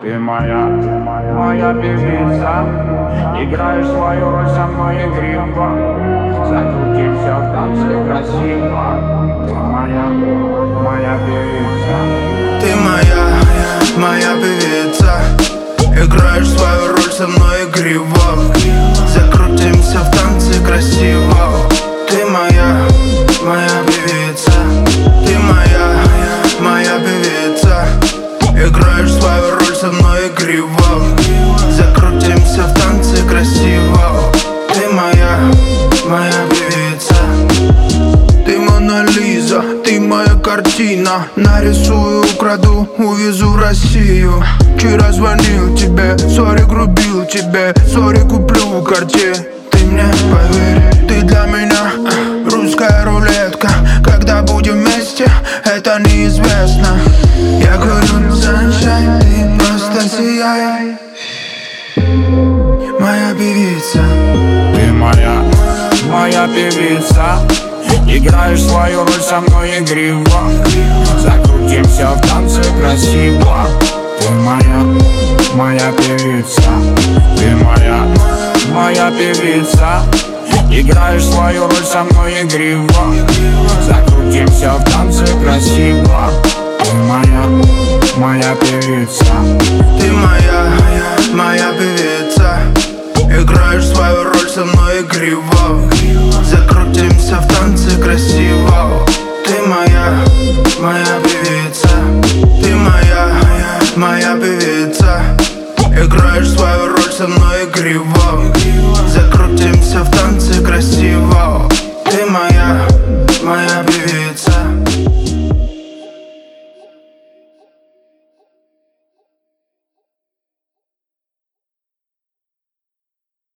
Ты моя певица, играешь свою роль со мной игриво, закрутимся в танце красиво. Ты моя певица. Ты моя певица, играешь свою роль со мной игриво, закрутимся в танце красиво. Ты моя певица, ты моя певица, играешь свою роль со мной игриво, закрутимся в танце красиво. Ты моя певица. Ты Мона Лиза, ты моя картина. Нарисую, украду, увезу в Россию. Вчера звонил тебе, сори, грубил тебе, сори, куплю Cartier. Ты мне поверь, ты для меня русская рулетка. Когда будем вместе, это неизвестно. Я говорю, sunshine, ты просто сияй. Моя певица. Ты моя певица, играешь свою роль со мной игриво, закрутимся в танце красиво. Ты моя певица. Ты моя певица, играешь свою роль со мной игриво, закрутимся в танце красиво. Ты моя певица. Ты моя певица, играешь свою роль со мной игриво, закрутимся в танце красиво. Ты моя певица. Ты моя певица, играешь свою роль со мной игриво, закрутимся в танце красиво. Ты моя певица.